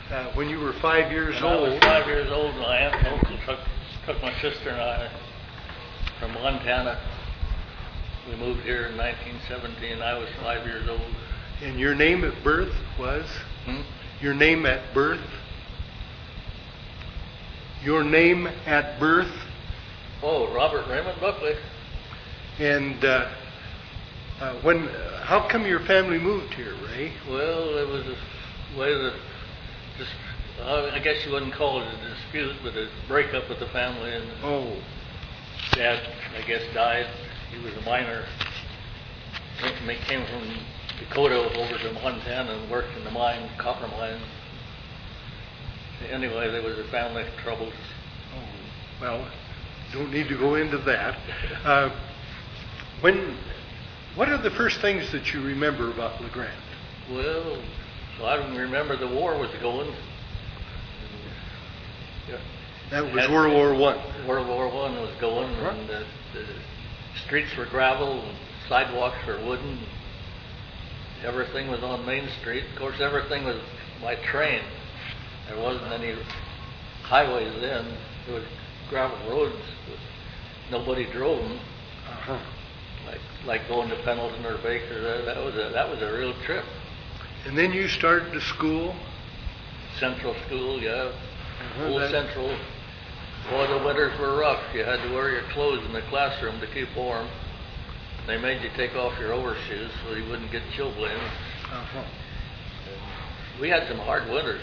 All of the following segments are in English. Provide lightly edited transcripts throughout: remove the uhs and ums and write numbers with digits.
when you were 5 years when old. I was 5 years old, my aunt and uncle took my sister and I from Montana. We moved here in 1917. I was 5 years old. And your name at birth was? Your name at birth? Your name at birth? Oh, Robert Raymond Buckley. And how come your family moved here, Ray? Well, it was a way that just, I guess you wouldn't call it a dispute, but a breakup with the family. And Dad, I guess, died. He was a miner. He came from Dakota over to Montana and worked in the mine, copper mine. Anyway, there was a family troubles. Oh, well, don't need to go into that. What are the first things that you remember about LeGrand? Well, I remember the war was going. That was World War I. World War I was going, and the streets were gravel, and sidewalks were wooden. Everything was on Main Street. Of course, everything was by train. There wasn't any highways then. There was gravel roads, but nobody drove them. Like going to Pendleton or Baker. That was a real trip. And then you started to school? Central School, yeah. Old Central. Boy, the winters were rough. You had to wear your clothes in the classroom to keep warm. They made you take off your overshoes so you wouldn't get chilblains. We had some hard winters.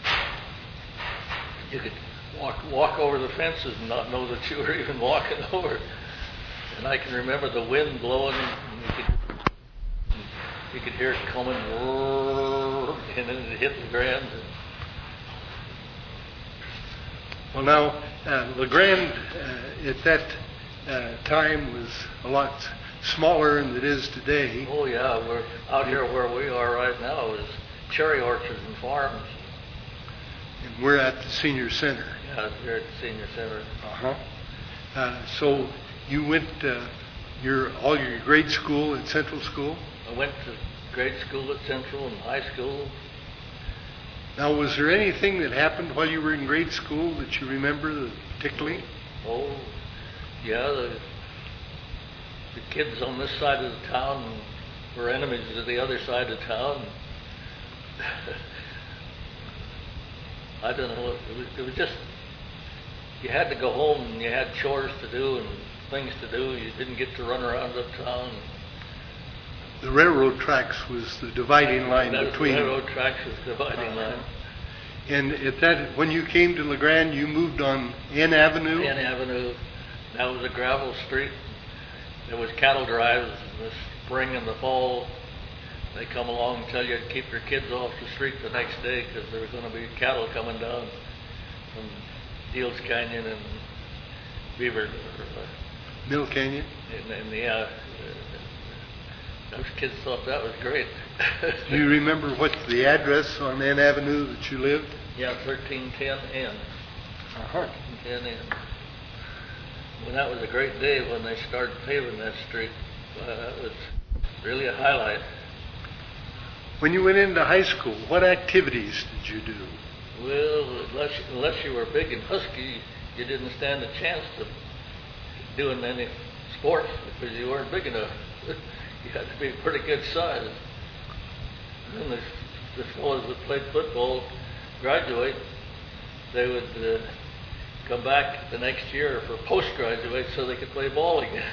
You could walk over the fences and not know that you were even walking over. And I can remember the wind blowing, and you could hear it coming, and then it hit the ground. Well, now, LeGrand at that time was a lot smaller than it is today. Oh, yeah. We're out here where we are right now is cherry orchards and farms. And we're at the senior center. Yeah, we're at the senior center. So you went all your grade school at Central School? I went to grade school at Central and high school. Now, was there anything that happened while you were in grade school that you remember particularly? Oh, yeah. The kids on this side of the town were enemies to the other side of town. I don't know. It was just, you had to go home and you had chores to do and things to do. You didn't get to run around uptown. The railroad tracks was the dividing line between. The railroad tracks was the dividing line. And when you came to LeGrand, you moved on N Avenue? N Avenue. That was a gravel street. There was cattle drives in the spring and the fall. They come along and tell you to keep your kids off the street the next day because there was going to be cattle coming down from Deals Canyon and Beaver. Mill Canyon? And those kids thought that was great. Do you remember what's the address on N Avenue that you lived? Yeah, 1310N. 1310N. Well, that was a great day when they started paving that street. That was really a highlight. When you went into high school, what activities did you do? Well, unless you were big and husky, you didn't stand a chance of doing any sports because you weren't big enough. You had to be a pretty good size. And then the fellows that played football graduate, they would come back the next year for post-graduate so they could play ball again.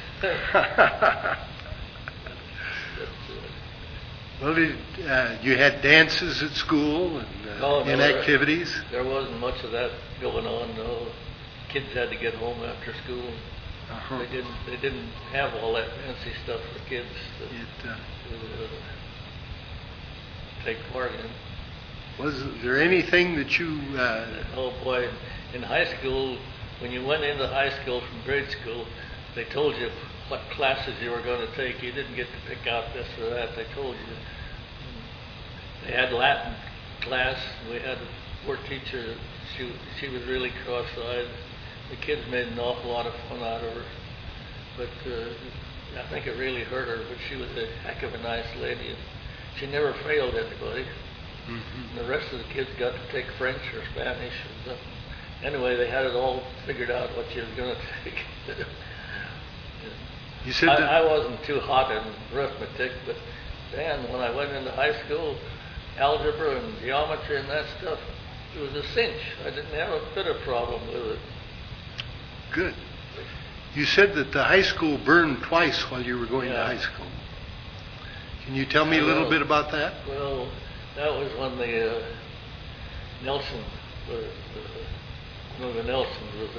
Well, you had dances at school and activities? There wasn't much of that going on, no. Kids had to get home after school. They didn't have all that fancy stuff for kids to take part in. Was there anything that you... Oh boy, in high school, when you went into high school from grade school, they told you what classes you were going to take. You didn't get to pick out this or that. They told you. They had Latin class. We had a poor teacher. She was really cross-eyed. The kids made an awful lot of fun out of her. But I think it really hurt her. But she was a heck of a nice lady. She never failed anybody. Mhm. The rest of the kids got to take French or Spanish or something. Anyway, they had it all figured out what you was going to take. You said I wasn't too hot in arithmetic, but Dan, when I went into high school, algebra and geometry and that stuff, it was a cinch. I didn't have a bit of problem with it. Good. You said that the high school burned twice while you were going to Yeah. high school. Can you tell me a little Well, bit about that? Well, that was when the Nelson, one of the Nelsons was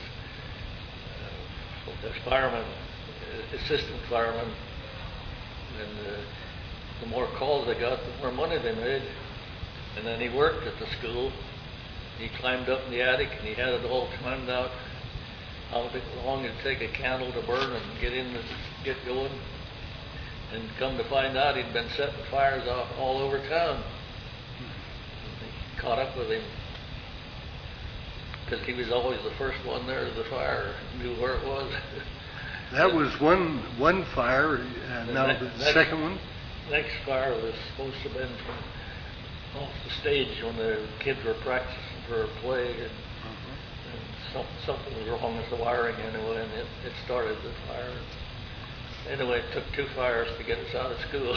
this fireman, assistant fireman, and the more calls they got, the more money they made. And then he worked at the school. He climbed up in the attic and he had it all timed out how long it'd take a candle to burn and get going. And come to find out, he'd been setting fires off all over town. They caught up with him because he was always the first one there to the fire, knew where it was. That was one fire, and now the second one? Next fire was supposed to have been from off the stage when the kids were practicing for a play, and something was wrong with the wiring anyway, and it started the fire. Anyway, it took 2 fires to get us out of school.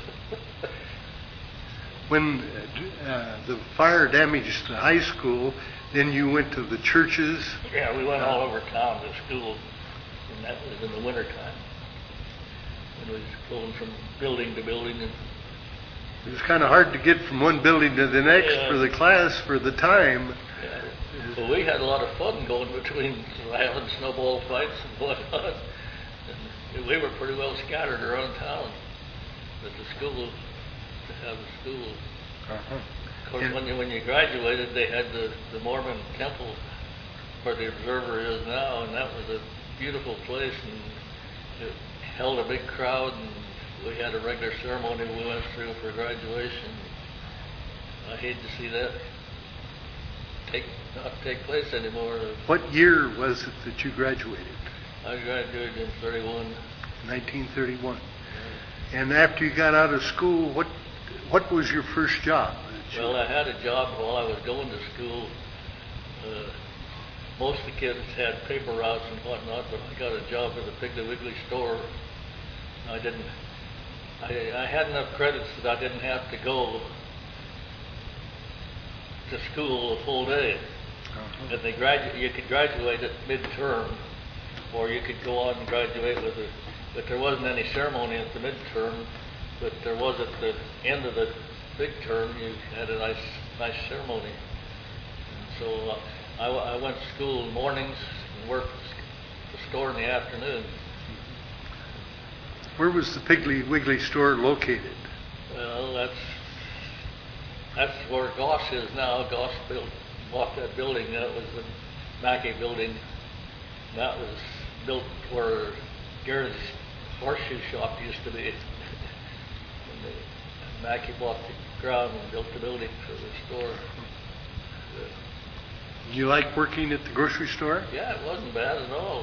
When the fire damaged the high school, then you went to the churches. Yeah, we went all over town to school, and that was in the wintertime. It was going from building to building. And It was kind of hard to get from one building to the next Yeah. for the class for the time. yeah. Well, we had a lot of fun going between violent snowball fights and whatnot. And we were pretty well scattered around town at the school, to have a school. Uh-huh. Of course, And- when you graduated, they had the Mormon temple where the Observer is now, and that was a beautiful place, and it held a big crowd, and we had a regular ceremony we went through for graduation. I hate to see that not take place anymore. What year was it that you graduated? I graduated in 31. 1931. And after you got out of school, what was your first job? Well, I had a job while I was going to school. Most of the kids had paper routes and whatnot, but I got a job at the Piggly Wiggly store. I had enough credits that I didn't have to go to school a full day. Uh-huh. And you could graduate at midterm, or you could go on and graduate but there wasn't any ceremony at the midterm, but there was at the end of the big term. You had a nice ceremony. And so I went to school in the mornings and worked at the store in the afternoon. Where was the Piggly Wiggly store located? Well, that's where Goss is now. Goss bought that building. That was the Mackey building. That was built where Gary's horseshoe shop used to be. And Mackey bought the ground and built the building for the store. You like working at the grocery store? Yeah, it wasn't bad at all.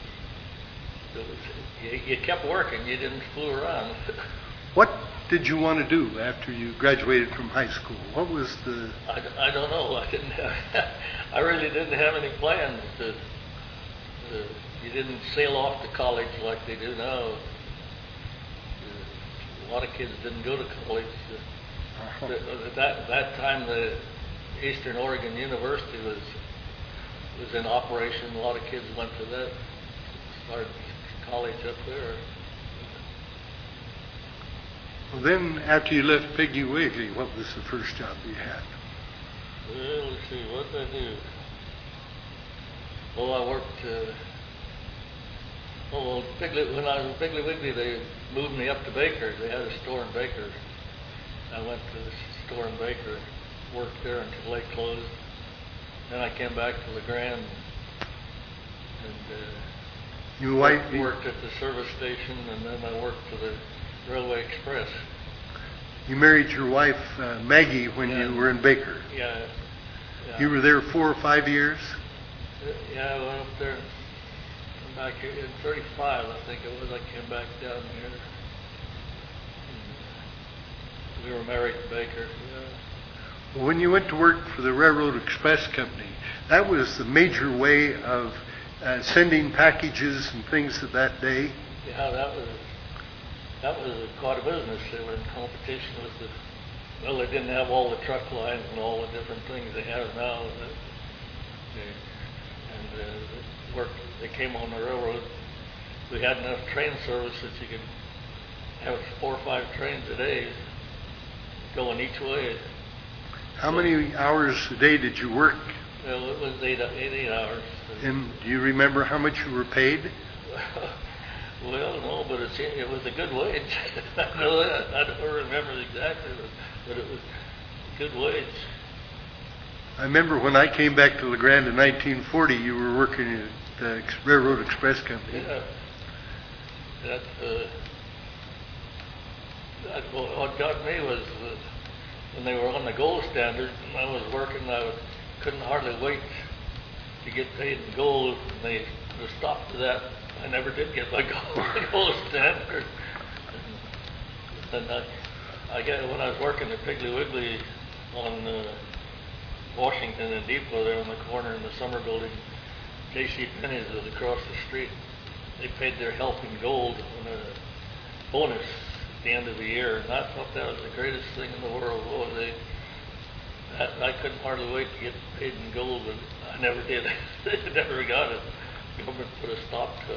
You kept working. You didn't fool around. What did you want to do after you graduated from high school? What was the... I don't know. I really didn't have any plans to. You didn't sail off to college like they do now. A lot of kids didn't go to college. Uh-huh. At that time, the Eastern Oregon University was in operation. A lot of kids went to that. Started college up there. Well, then, after you left Piggly Wiggly, what was the first job you had? Well, let's see, what did I do? Well, I worked, when I was in Piggly Wiggly, they moved me up to Baker's. They had a store in Baker's. I went to the store in Baker, worked there until they closed. Then I came back to LeGrand and Your wife... worked at the service station, and then I worked for the Railway Express. You married your wife, Maggie, when Yeah. you were in Baker. Yeah. You were there 4 or 5 years? Yeah, I went up there, came back here in 35, I think it was. I came back down here. We were married to Baker. When you went to work for the Railroad Express Company, that was the major way of sending packages and things of that day. Yeah, that was quite a business. They were in competition with well, they didn't have all the truck lines and all the different things they have now. They came on the railroad. We had enough train service that you could have 4 or 5 trains a day going each way. How many hours a day did you work? Well, it was 8 hours. And do you remember how much you were paid? Well, no, but it was a good wage. I know that. I don't remember exactly, but it was a good wage. I remember when I came back to La Grande in 1940, you were working at the Railroad Express Company. Yeah. What got me was when they were on the gold standard, and I was working, couldn't hardly wait to get paid in gold, and they stopped to that. I never did get my gold standard. And when I was working at Piggly Wiggly on Washington and Depot there on the corner in the summer building, J.C. Penney's was across the street. They paid their help in gold on a bonus at the end of the year, and I thought that was the greatest thing in the world. I couldn't hardly wait to get paid in gold, but I never did. I never got it. The government put a stop to it.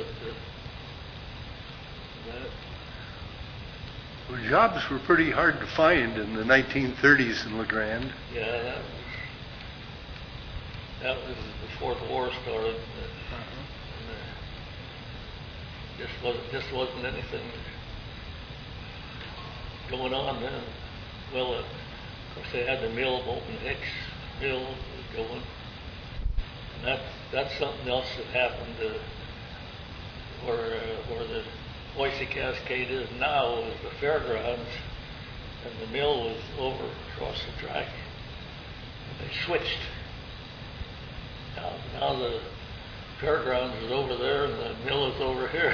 Well, jobs were pretty hard to find in the 1930s in La Grande. Yeah, that was before the war started. Just wasn't anything going on then. Well, of course they had the mill, Bolton Hicks mill was going. And that's something else that happened where the Boise Cascade is now was the fairgrounds, and the mill was over across the track. And they switched. Now the fairgrounds is over there and the mill is over here.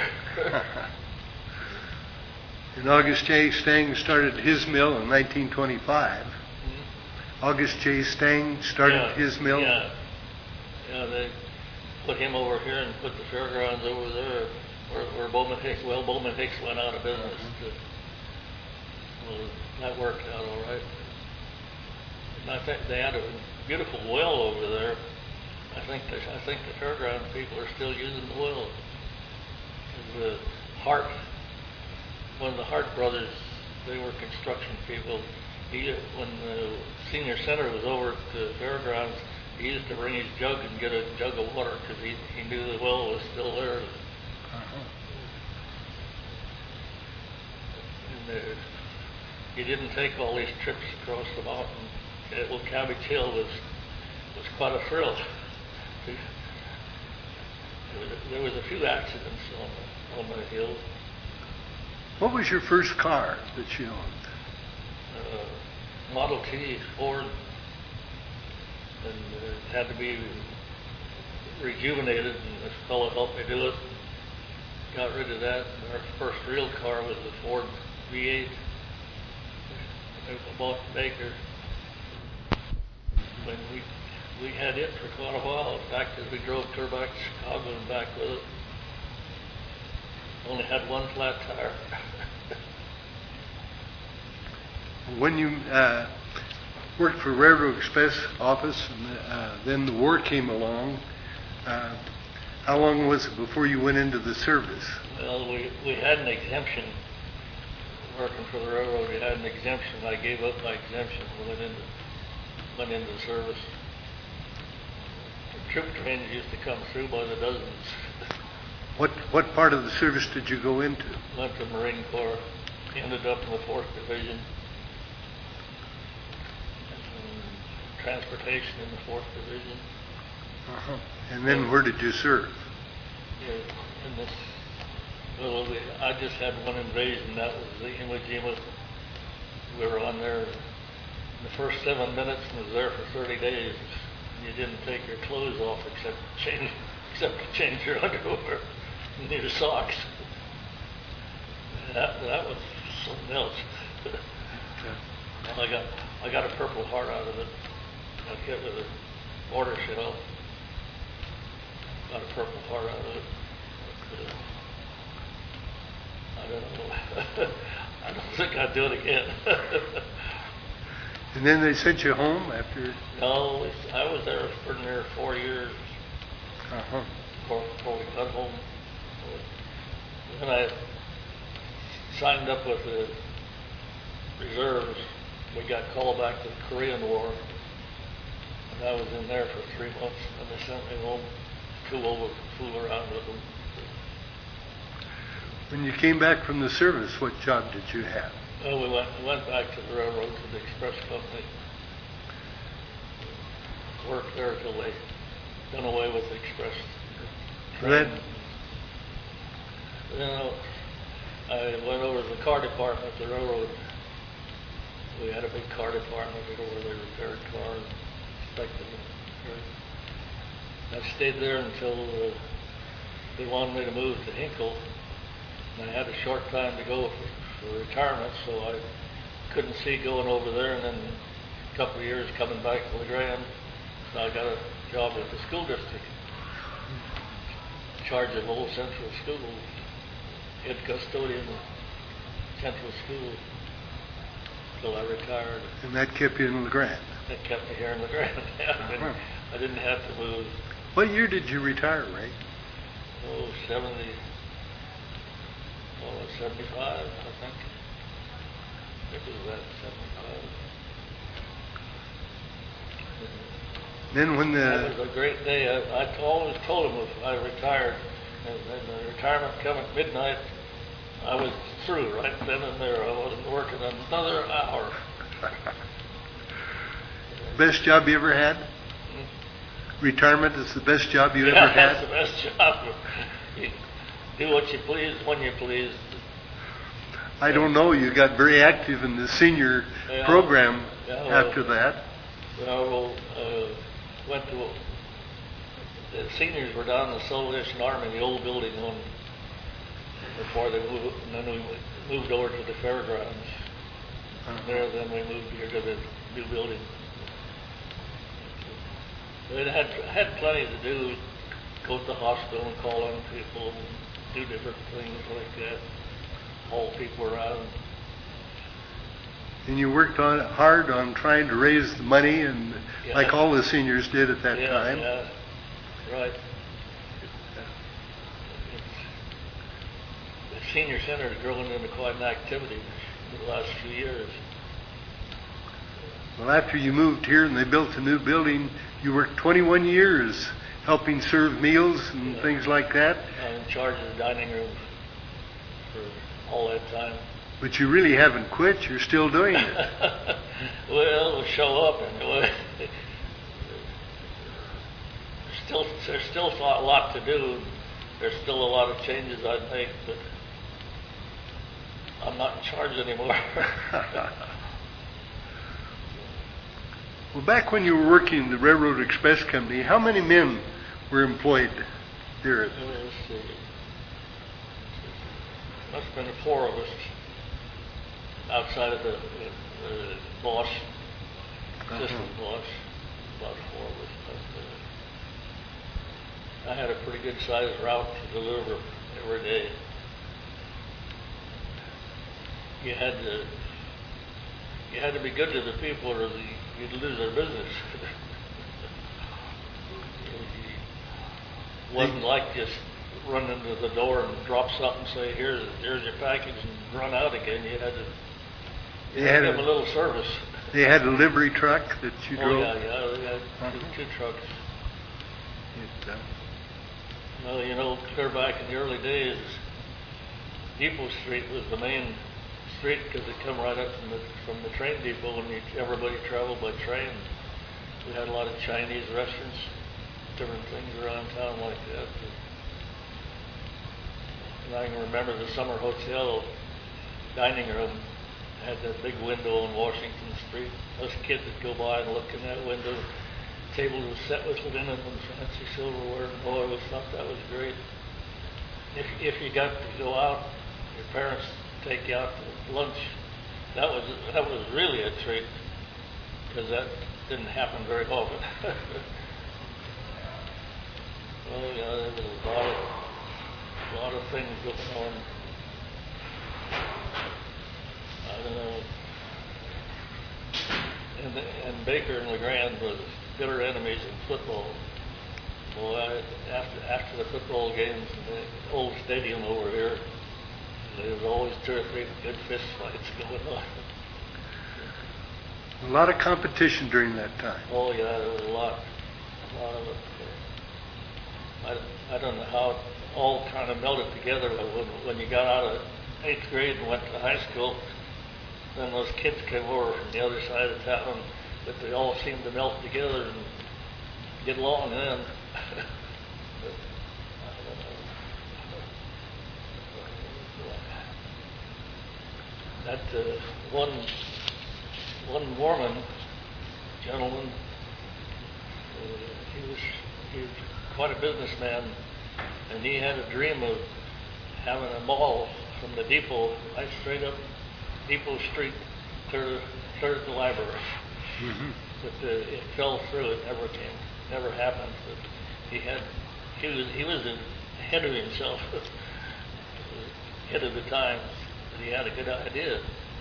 And August J. Stang started his mill in 1925. Mm-hmm. August J. Stang started his mill. Yeah, they put him over here and put the fairgrounds over there where Bowman Hicks. Well, Bowman Hicks went out of business. Well, that worked out all right. And I think they had a beautiful well over there. I think the fairground people are still using the well. And one of the Hart brothers, they were construction people. When the senior center was over at the fairgrounds, he used to bring his jug and get a jug of water because he knew the well was still there. And he didn't take all these trips across the mountain. Well, Cabbage Hill was quite a thrill. There was a few accidents on the hill. What was your first car that you owned? Model T Ford, and it had to be rejuvenated, and this fellow helped me do it. Got rid of that. Our first real car was the Ford V8. I bought Baker. When we had it for quite a while. In fact, as we drove clear back to Chicago and back with it, only had one flat tire. When you worked for Railroad Express office, and then the war came along, how long was it before you went into the service? Well, we had an exemption. Working for the railroad, we had an exemption. I gave up my exemption and went into the service. The troop trains used to come through by the dozens. What part of the service did you go into? Went to Marine Corps. Ended up in the 4th Division. Transportation in the 4th Division. Uh-huh. And then where did you serve? Yeah, I just had one invasion. That was the Iwo Jima. We were on there in the first 7 minutes and was there for 30 days. You didn't take your clothes off except to change your underwear and your socks. That was something else. I got a Purple Heart out of it. I hit with a mortar shell. Got a Purple Heart out of it. I don't know. I don't think I'd do it again. And then they sent you home after? No, I was there for near 4 years Uh-huh. before we got home. Then I signed up with the reserves. We got called back to the Korean War, and I was in there for 3 months, and they sent me home to fool around with them. When you came back from the service, what job did you have? Well, we went back to the railroad, to the express company. Worked there till they done away with the express train. Then I went over to the car department at the railroad. We had a big car department where they repaired cars, inspected them. I stayed there until they wanted me to move to Hinkle. And I had a short time to go for retirement, so I couldn't see going over there. And then a couple of years coming back to LeGrand, so I got a job at the school district, in charge of old Central School, head custodian of Central School, till I retired. And that kept you in LeGrand? That kept me here in LeGrand. Uh-huh. I didn't have to move. What year did you retire, Ray? 75, I think. It was that 75. Then when That was a great day. I always told them if I retired, and the retirement come at midnight, I was through right then and there. I wasn't working another hour. Best job you ever had? Retirement is the best job you ever had? That's the best job. You do what you please when you please. I don't know. You got very active in the senior program after that. Went to the seniors were down in the Salvation Army, the old building on before they moved, and then we moved over to the fairgrounds. There, then we moved here to the new building. We had plenty to do. Go to the hospital and call on people and do different things like that. Haul people around. And you worked hard on trying to raise the money, and like all the seniors did at that time. Yeah, right. The senior center has grown into quite an activity in the last few years. Well, after you moved here and they built a new building, you worked 21 years helping serve meals and things like that. I'm in charge of the dining room for all that time. But you really haven't quit. You're still doing it. Well, we'll show up anyway. There's still a lot to do. There's still a lot of changes I'd make, but I'm not in charge anymore. Well, back when you were working in the Railroad Express Company, how many men were employed there? Must have been 4 of us outside of the boss, assistant boss. About 4 of us. I had a pretty good sized route to deliver every day. You had to be good to the people, or you'd lose their business. It wasn't like just run into the door and drop something and say, here's your package, and run out again. You had to give them a little service. They had a livery truck that you drove? Yeah, they had two trucks. Well, clear back in the early days, Depot Street was the main street because it come right up from the train depot, and everybody traveled by train. We had a lot of Chinese restaurants, different things around town like that. And I can remember the Summer Hotel dining room had that big window on Washington Street. Us kids would go by and look in that window. Tables were set with linen and fancy silverware. And boy, we thought that was great. If you got to go out, your parents take you out to lunch that was really a treat, because that didn't happen very often. Well, yeah, there was a lot of things going on. I don't know. And Baker and LeGrand were bitter enemies in football. Well, after the football games in the old stadium over here, there was always 2 or 3 good fist fights going on. A lot of competition during that time. Oh yeah, there was a lot of it. I don't know how it all kind of melted together, but when you got out of 8th grade and went to high school, then those kids came over from the other side of town, but they all seemed to melt together and get along then. That one Mormon gentleman, he was quite a businessman, and he had a dream of having a mall from the depot, right straight up Depot Street, clear to the library. Mm-hmm. But it fell through. It never happened. But he was ahead of himself, ahead of the times. But he had a good idea.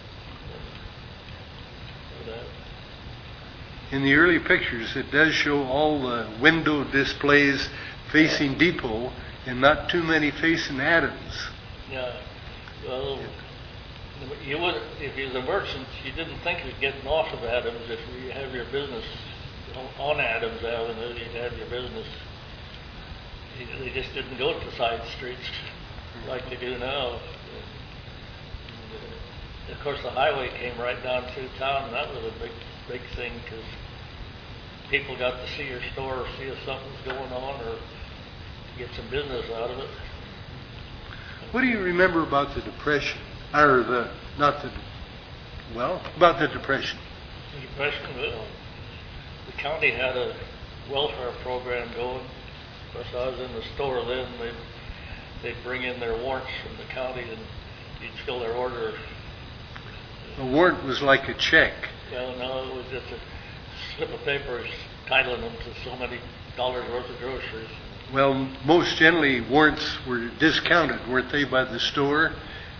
In the early pictures, it does show all the window displays facing Depot and not too many facing Adams. Yeah. Well, you would, if you're the merchant, you didn't think of getting off of Adams. If you have your business on Adams Avenue, you'd have your business. They just didn't go to side streets like they do now. Of course, the highway came right down through town, and that was a big thing, because people got to see your store, or see if something's going on, or get some business out of it. What do you remember about the Depression? Or about the Depression? The Depression, well, the county had a welfare program going. Of course, I was in the store then. They'd bring in their warrants from the county, and you'd fill their order. A warrant was like a check. Well, no, it was just a slip of paper titling them to so many dollars worth of groceries. Well, most generally, warrants were discounted, weren't they, by the store?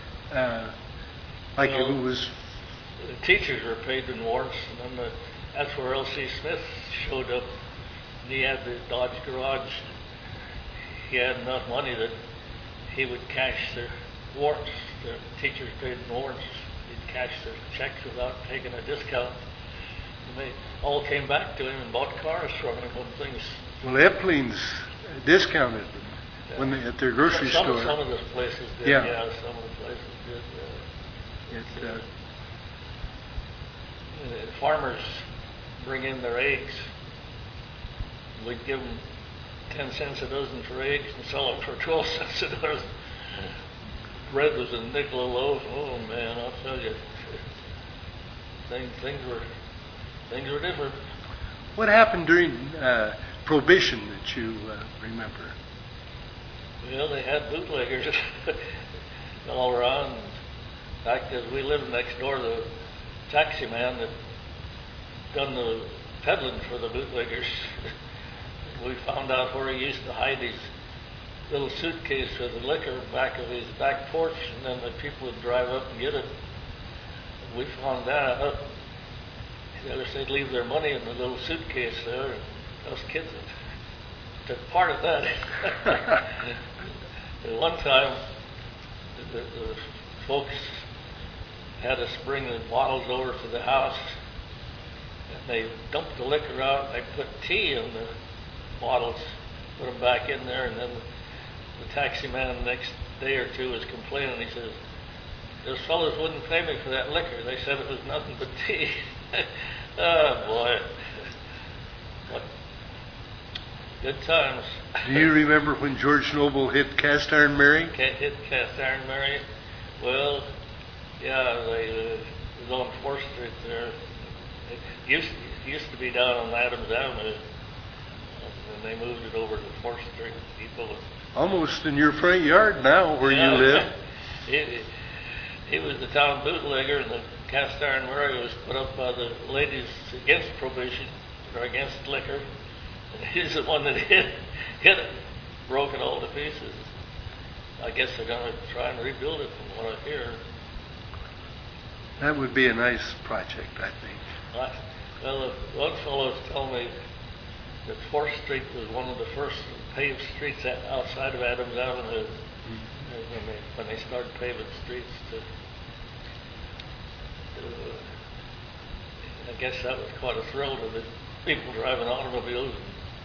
Like well, if it was... The teachers were paid in warrants, and then that's where L.C. Smith showed up. He had the Dodge Garage. He had enough money that he would cash their warrants. The teachers paid in warrants. He'd cash their checks without taking a discount. And they all came back to him and bought cars from him when things... Well, Eppling's discounted them when they, at their grocery store. Some of the places did, yeah. Some of the places did. Farmers bring in their eggs. We'd give them 10 cents a dozen for eggs and sell them for 12 cents a dozen. Bread was a nickel a loaf. Oh man, I'll tell you, things were different. What happened during Prohibition that you remember? Well, they had bootleggers all around. In fact, as we lived next door, the taxi man that done the peddling for the bootleggers, we found out where he used to hide his little suitcase with the liquor back of his back porch, and then the people would drive up and get it. We found that out. They'd leave their money in the little suitcase there, and us kids took part of that. At one time, the folks had us bring the bottles over to the house, and they dumped the liquor out, and they put tea in the bottles, put them back in there, and then the taxi man the next day or two was complaining. He says, "Those fellas wouldn't pay me for that liquor. They said it was nothing but tea." Oh boy, what good times. Do you remember when George Noble hit Cast Iron Mary? Hit Cast Iron Mary? Well, yeah, it was on 4th Street there. It used to be down on Adams Avenue, and they moved it over to 4th Street. People almost in your front yard now, where you live. He was the town bootlegger, and the cast iron Murray was put up by the ladies against prohibition or against liquor. And he's the one that hit it, broke it all to pieces. I guess they're going to try and rebuild it from what I hear. That would be a nice project, I think. Well, one fellow was telling me that 4th Street was one of the first paved streets outside of Adams Avenue when they started paving streets. I guess that was quite a thrill to the people driving automobiles.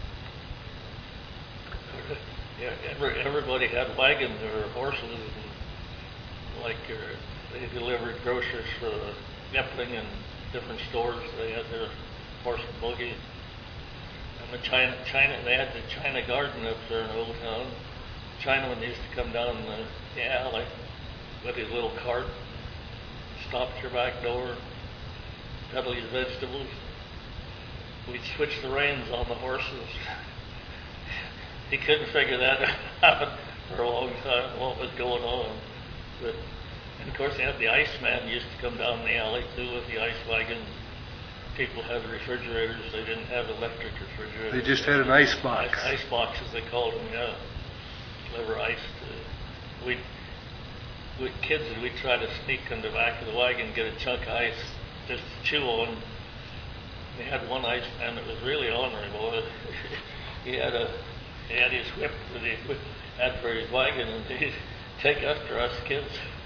Yeah, everybody had wagons or horses, and they delivered groceries for the Epling and different stores. They had their horse and buggy. And the China, they had the China Garden up there in Old Town. Chinaman used to come down the alley with his little cart, stop at your back door, peddle his vegetables. We'd switch the reins on the horses. He couldn't figure that out for a long time, what was going on. But, and of course, they had the Iceman used to come down the alley too with the ice wagon. People had refrigerators. They didn't have electric refrigerators. They just had an ice box. Ice boxes, they called them, yeah. Clever ice. We'd kids, we'd try to sneak in the back of the wagon and get a chunk of ice just to chew on. They had one Iceman that was really honorable. He had his whip that he had for his wagon, and he'd take after us kids.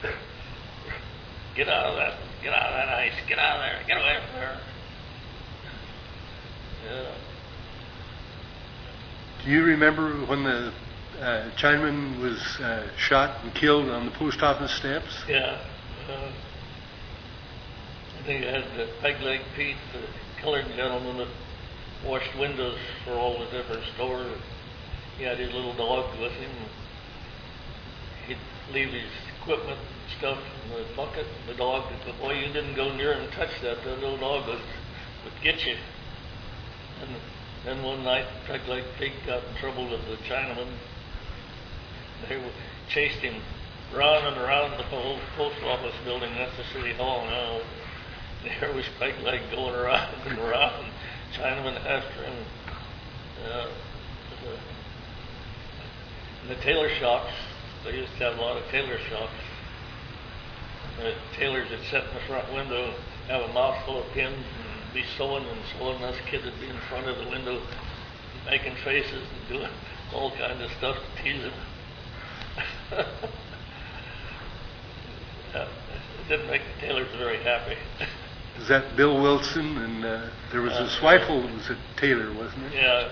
Get out of that ice, get out of there, get away from there. Yeah. Do you remember when the Chinaman was shot and killed on the post office steps? Yeah. I think I had Peg Leg Pete, the colored gentleman that washed windows for all the different stores. He had his little dog with him. He'd leave his equipment and stuff in the bucket. The dog would go, boy, you didn't go near and touch that. That little dog would get you. And then one night, Peg Leg Pete got in trouble with the Chinaman. They chased him round and around the whole post office building. That's the city hall now. There was Peg Leg going around and around. Chinaman after him. The tailor shops, they used to have a lot of tailor shops. The tailors would sit in the front window, have a mouthful of pins, and be sewing and sewing. Us kids would be in front of the window, making faces and doing all kinds of stuff to tease them. It didn't make the tailors very happy. Is that Bill Wilson? And there was a Swifel that was a tailor, wasn't it? Yeah.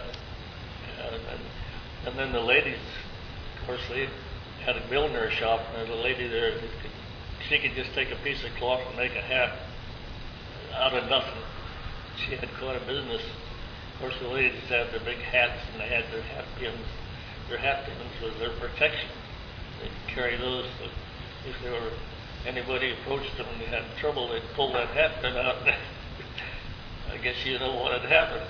And then the ladies, of course, they had a milliner shop, and there's a lady there, she could just take a piece of cloth and make a hat out of nothing. She had quite a business. Of course, the ladies had their big hats, and they had their hat pins. Their hat pins was their protection. They'd carry those, so if there were anybody approached them and they had trouble, they'd pull that hat pin out. I guess you know what had happened.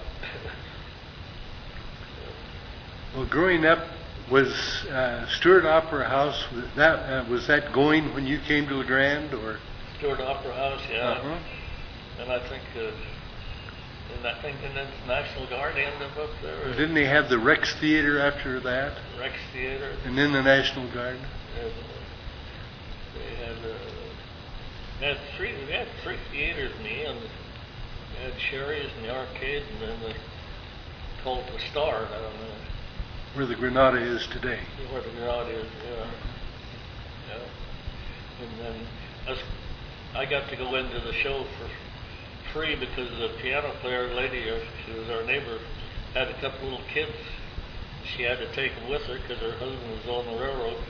Well, growing up, was Stewart Opera House, was that going when you came to LeGrand, or? Stewart Opera House, yeah. Uh-huh. And I think the National Guard ended up there. Didn't they have the Rex Theater after that? Rex Theater. And then the National Guard? They had three theaters in the end. They had Sherry's and the Arcade, and then they called the Star down there. Where the Granada is today. Where the Granada is, yeah. And then I got to go into the show for free because the piano player lady, she was our neighbor, had a couple little kids. She had to take them with her because her husband was on the railroad.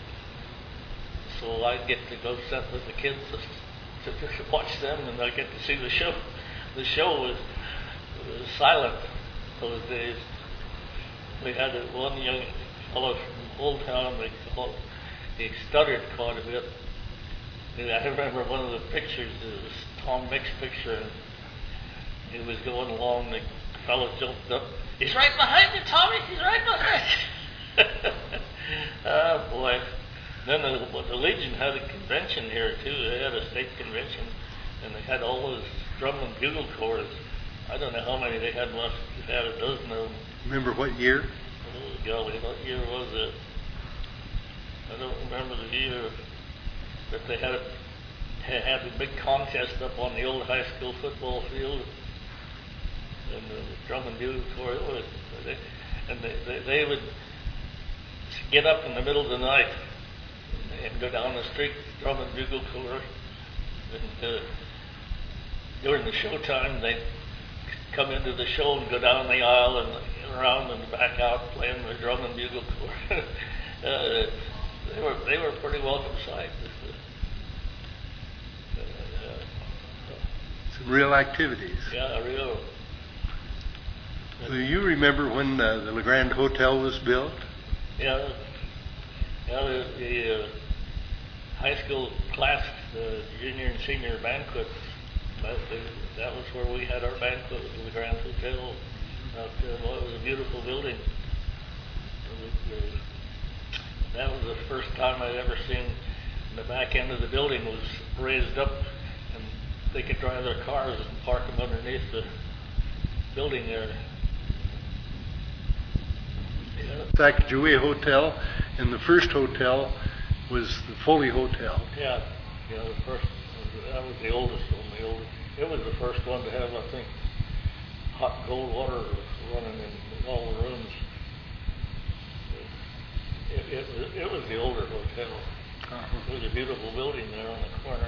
So I'd get to go sit with the kids to watch them, and I get to see the show. The show was silent those days. We had one young fellow from Old Town, he stuttered quite a bit. And I remember one of the pictures, it was Tom Mick's picture, and he was going along, the fellow jumped up, he's right behind you, Tommy, he's right behind you. Oh boy. Then the Legion had a convention here too, they had a state convention, and they had all those drum and bugle corps. I don't know how many they had left. They had a dozen of them. Remember what year? Oh, golly, what year was it? I don't remember the year, but they had a big contest up on the old high school football field, and the drum and bugle corps. They would get up in the middle of the night and go down the street, drum and bugle corps, and during the show time they'd come into the show and go down the aisle and around and back out playing the drum and bugle corps. They were a pretty welcome sight. Some real activities. Yeah, real. Do you remember when the LeGrand Hotel was built? Yeah. The high school class, the junior and senior banquets. That was where we had our banquet at the Grand Hotel. It was a beautiful building. That was the first time I'd ever seen the back end of the building was raised up, and they could drive their cars and park them underneath the building there. Sacagawea Hotel, and the first hotel was the Foley Hotel. Yeah, the first. That was the oldest one. It was the first one to have, I think, hot and cold water running in all the rooms. It was the older hotel. Uh-huh. It was a beautiful building there on the corner.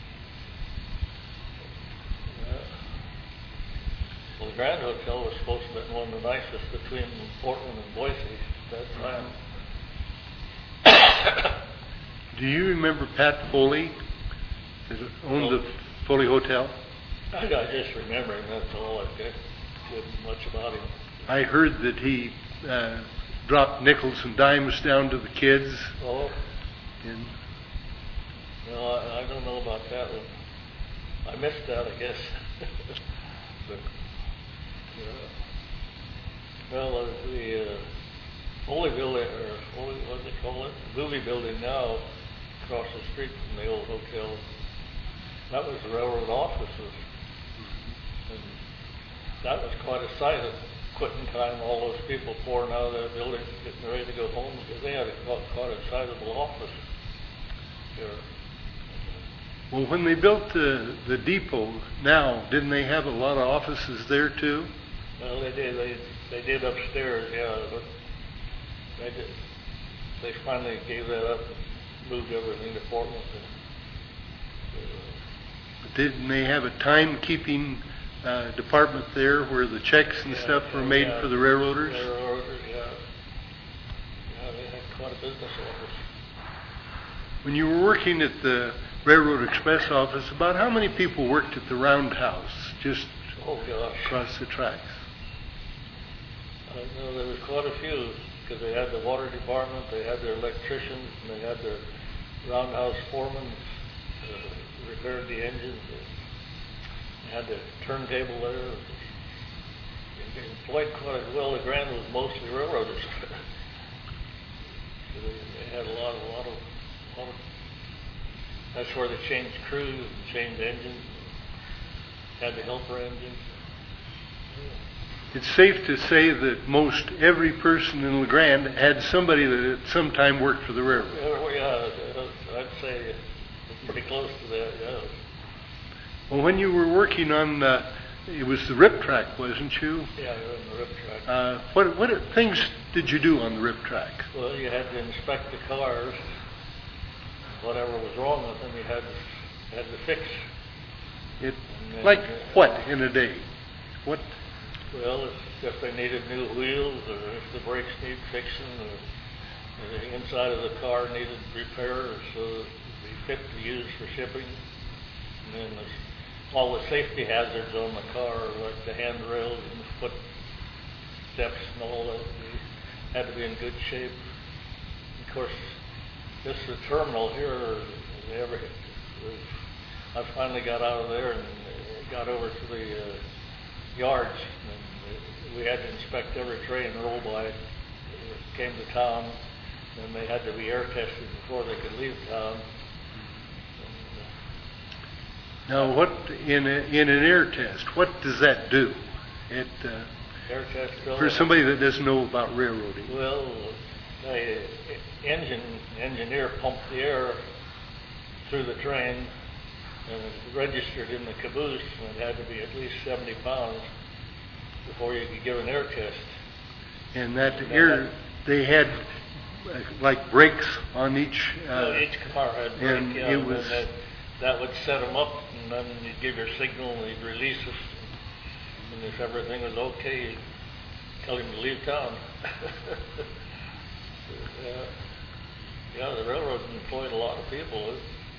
Well, the Grand Hotel was supposed to have been one of the nicest between Portland and Boise at that time. Do you remember Pat Foley, that owned the Foley Hotel? I just remember him, that's all. I didn't much about him. I heard that he dropped nickels and dimes down to the kids. Oh? And No, I don't know about that one. I missed that, I guess. But, well, the Foley building, or Foley, what do they call it? The movie building now, across the street from the old hotel. That was the railroad offices. And that was quite a sight at quitting time, all those people pouring out of that building, getting ready to go home, because they had quite a sizable office here. well, when they built the depot now, didn't they have a lot of offices there too? Well, they did. They did upstairs, yeah. But they finally gave that up and moved everything to Portland. Didn't they have a timekeeping department there where the checks and stuff were made for the railroaders? Railroaders, yeah. Yeah, they had quite a business office. When you were working at the Railroad Express office, about how many people worked at the Roundhouse, just Oh, gosh. across the tracks? I know there was quite a few, because they had the water department, they had their electricians, and they had their roundhouse foremen, repaired the engines, they had the turntable there. They employed quite well. The Grand was mostly railroaders. So they had a lot of. That's where they changed crews and changed engines, had the helper engines. It's safe to say that most every person in LeGrand had somebody that at some time worked for the railroad. Yeah, I'd say pretty close to that, yeah. Well, when you were working on, it was the rip track, wasn't you? Yeah, on the rip track. What things did you do on the rip track? Well, you had to inspect the cars. Whatever was wrong with them, you had to fix. Like what in a day? What? Well, if they needed new wheels, or if the brakes needed fixing, or the inside of the car needed repair, so that they fit to use for shipping. And then all the safety hazards on the car, like the handrails and the foot steps and all that, they had to be in good shape. Of course, this is the terminal here. I finally got out of there and got over to the yards. And we had to inspect every train roll by. It came to town, and they had to be air tested before they could leave town. Now, what in an air test? What does that do? It Air test. for somebody that doesn't know about railroading. Well, the engineer pumped the air through the train and it registered in the caboose, and it had to be at least 70 pounds before you could give an air test. And that air, they had like brakes on each. Each car had brake, and yeah, it was. and that would set them up, and then you'd give your signal, and you'd release it. And if everything was okay, you'd tell him to leave town. Yeah, the railroad employed a lot of people.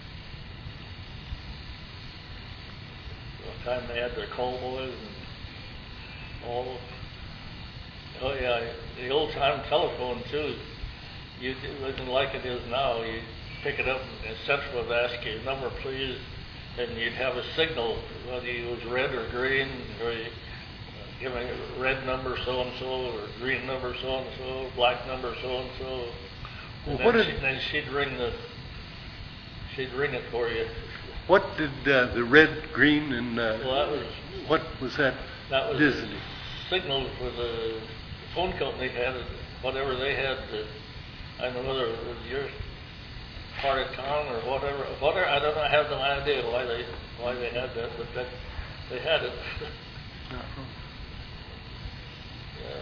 One time they had their call boys and all. Oh yeah, the old time telephone too. It wasn't like it is now. You pick it up and Central would ask you, number please, and you'd have a signal, whether it was red or green, or you give a red number so and so, or green number so and so, black number so and so. Well, then she'd ring it for you. What did the red, green, and Well, what was that? that was Disney. the signal for the phone company had, whatever they had. I don't know whether it was your part of town or whatever. I don't know. I have no idea why they had that, but they had it. Uh-huh. Yeah.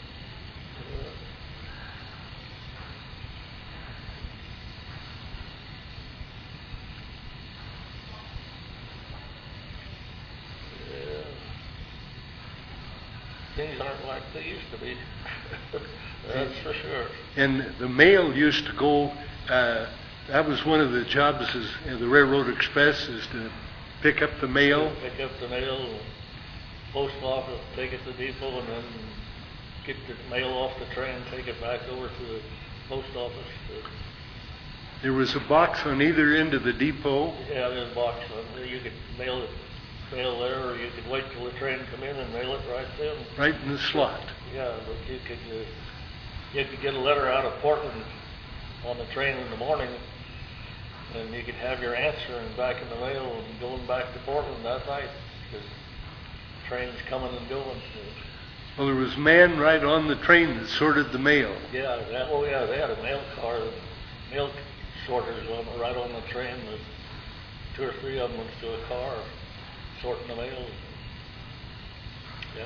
Things aren't like they used to be. That's for sure. And the mail used to go. That was one of the jobs as the Railroad Express, is to pick up the mail. Pick up the mail, post office, take it to the depot, and then get the mail off the train, take it back over to the post office. There was a box on either end of the depot. Yeah, there's a box. You could mail there, or you could wait till the train come in and mail it right then. Right in the slot. Yeah, but you could get a letter out of Portland on the train in the morning, and you could have your answer and back in the mail and going back to Portland that night, because the train's coming and going. Well, there was a man right on the train that sorted the mail. Yeah, they had a mail car, mail sorters right on the train. With 2 or 3 of them went to a car sorting the mail. Yeah.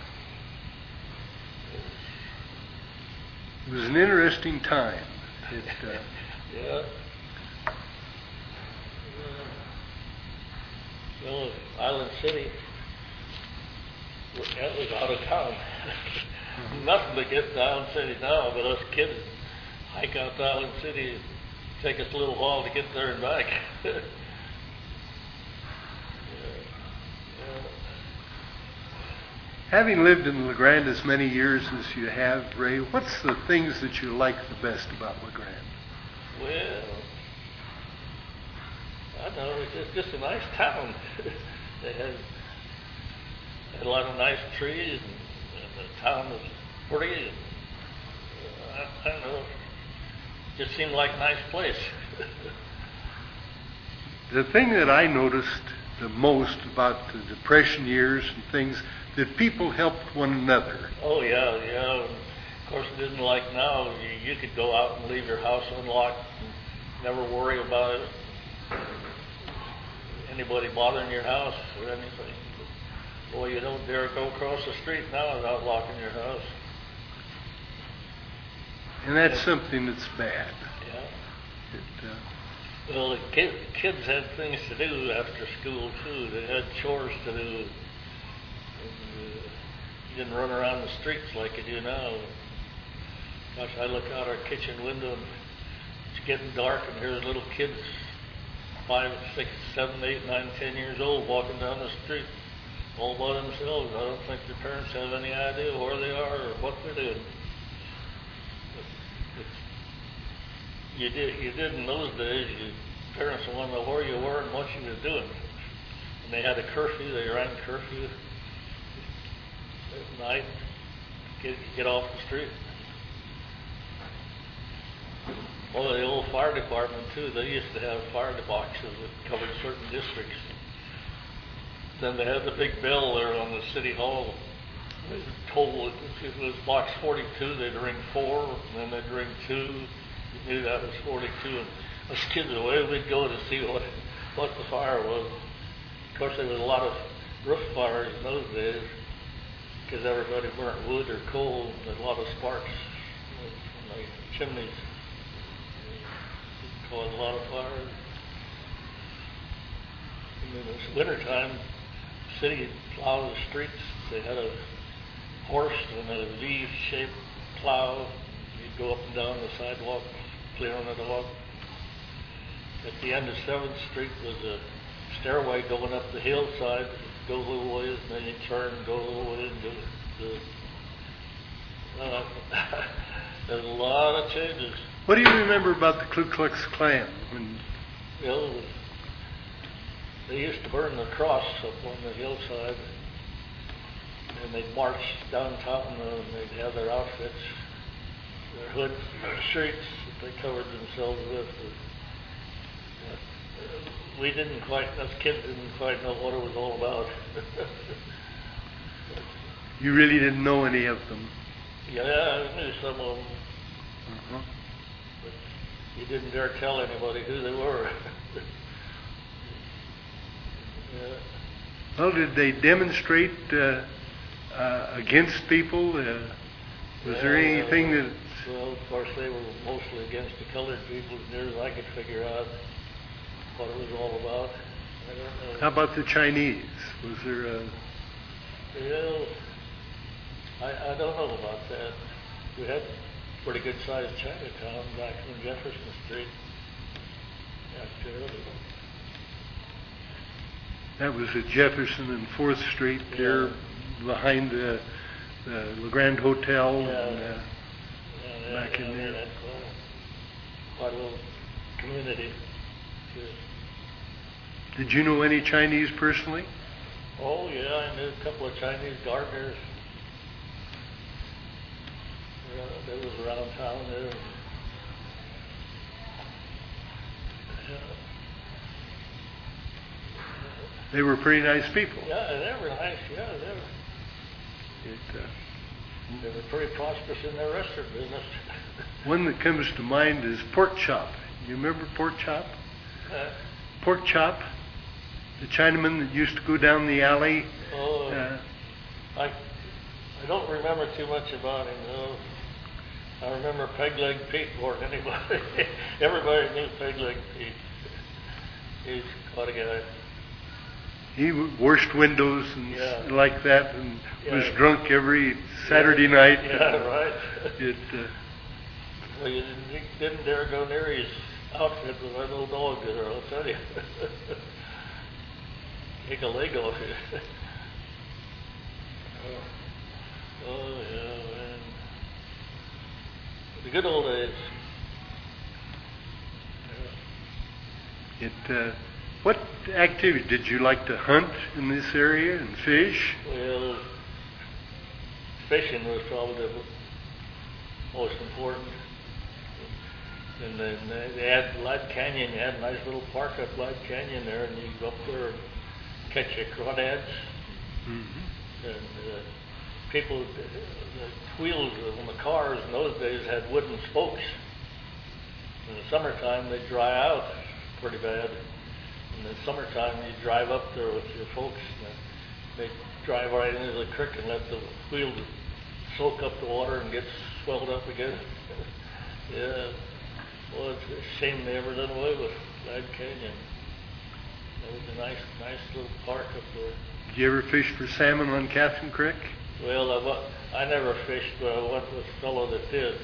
It was an interesting time. Yeah. Well, Island City, that was out of town. Nothing to get to Island City now, but us kids hike out to Island City. It'd take us a little while to get there and back. Having lived in La Grande as many years as you have, Ray, what's the things that you like the best about La Grande? Well, I don't know, it's just a nice town. They had a lot of nice trees, and the town was pretty. I don't know, it just seemed like a nice place. The thing that I noticed the most about the Depression years and things, that people helped one another. Oh yeah. Of course, it isn't like now. You could go out and leave your house unlocked and never worry about it. Anybody bothering your house or anything. Boy, you don't dare go across the street now without locking your house. And that's something that's bad. Yeah. Well, the kids had things to do after school too. They had chores to do. You didn't run around the streets like you do now. Gosh, I look out our kitchen window and it's getting dark, and here's little kids, 5, 6, 7, 8, 9, 10 years old, walking down the street all by themselves. I don't think their parents have any idea where they are or what they're doing. You did in those days. Parents didn't want to know where you were and what you were doing. And they had a curfew. They ran curfew at night. Get off the street. Well, the old fire department too. They used to have fire boxes that covered certain districts. Then they had the big bell there on the city hall. They told if it was box 42, they'd ring 4, and then they'd ring 2. You knew that was 42. And us kids, away we'd go to see what the fire was. Of course, there was a lot of roof fires in those days because everybody burnt wood or coal, and a lot of sparks from the chimneys caused a lot of fires. And in the wintertime, the city plowed the streets. They had a horse and a V-shaped plow. You'd go up and down the sidewalk, clearing it all. At the end of 7th Street was a stairway going up the hillside. Go a little ways, and then you turn and go a little ways. There's a lot of changes. What do you remember about the Ku Klux Klan? Well, they used to burn the cross up on the hillside, and they'd march downtown, and they'd have their outfits, their hoods, their shirts that they covered themselves with. We didn't quite, us kids didn't quite know what it was all about. You really didn't know any of them? Yeah, I knew some of them. Uh-huh. But you didn't dare tell anybody who they were. Yeah. Well, did they demonstrate against people? Was there anything that... Well, of course, they were mostly against the colored people, as near as I could figure out what it was all about. I don't know. How about the Chinese? Was there a... Well, I don't know about that. We had pretty good-sized Chinatown back on Jefferson Street. That was at Jefferson and 4th Street there behind the Le Grand Hotel. Yeah. And, back in there. That's quite a little community. Did you know any Chinese personally? Oh, yeah, I knew a couple of Chinese gardeners. That was around town there. They were pretty nice people. Yeah, they were nice. Yeah, they were pretty prosperous in their restaurant business. One that comes to mind is Pork Chop. You remember Pork Chop? Pork Chop, the Chinaman that used to go down the alley. Oh, I don't remember too much about him, though. I remember Peg Leg Pete more than anybody. Everybody knew Peg Leg Pete. He's quite a guy. He washed windows and like that, and was drunk every Saturday night. Yeah, right. Well, you didn't dare go near his outfit with that little dog there, I'll tell you. Take a leg off you. Oh, yeah, man. The good old days. What activity did you like to hunt in this area and fish? Well, fishing was probably the most important. And then they had Live Canyon. They had a nice little park up Live Canyon there, and you go up there and catch your crawdads. Mm-hmm. And people, the wheels on the cars in those days had wooden spokes. In the summertime, they dry out pretty bad. In the summertime, you drive up there with your folks, and they drive right into the creek and let the wheels soak up the water and get swelled up again. Yeah. Well, it's a shame they ever done away with Live Canyon. That was a nice little park up there. Did you ever fish for salmon on Catherine Creek? Well, I never fished, but I went with a fellow that did.